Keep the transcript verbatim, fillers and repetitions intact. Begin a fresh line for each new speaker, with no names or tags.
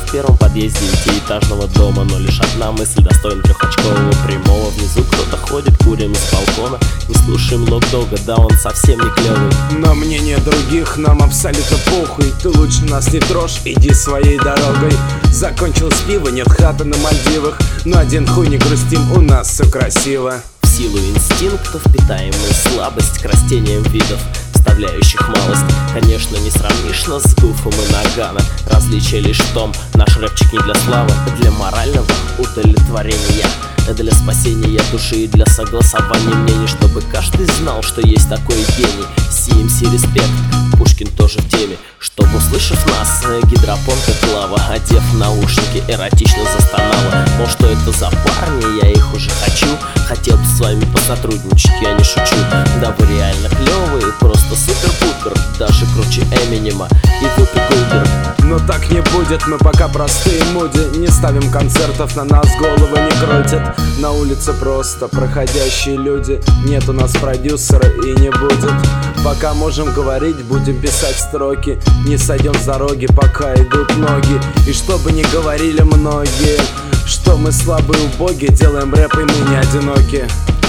в первом подъезде девятиэтажного дома, но лишь одна мысль достойна трехочкового прямого. Внизу кто-то ходит, курим из балкона. Не слушаем Локдога, да он совсем не клевый.
Но мнение других нам абсолютно похуй. Ты лучше нас не трожь, иди своей дорогой. Закончилось пиво, нет хаты на Мальдивах, но один хуй не грустим, у нас все красиво.
В силу инстинктов питаем мы слабость к растениям видов, вставляющих малость. Конечно, не сравнишь нас с Гуфом и Нагано. Различие лишь в том, наш рэпчик не для славы, для морального удовлетворения, для спасения души и для согласования мнений, чтобы каждый знал, что есть такой гений. си эм си респект, Пушкин тоже в теме, чтобы, услышав нас, гидропонка Клава, одев наушники, эротично застонала. Мол, что это за парни, я их уже хочу, хотел бы с вами посотрудничать, я не шучу. Да вы реально клевые, просто супер-пупер, даже круче Эминема и Вупи Гулдер.
Но так не будет, мы пока простые муди, не ставим концертов, на нас головы не крутят. На улице просто проходящие люди, нет у нас продюсера и не будет. Пока можем говорить, будем писать строки, не сойдем с дороги, пока идут ноги. И чтобы не говорили многие, что мы слабые убоги, делаем рэп и мы не одиноки.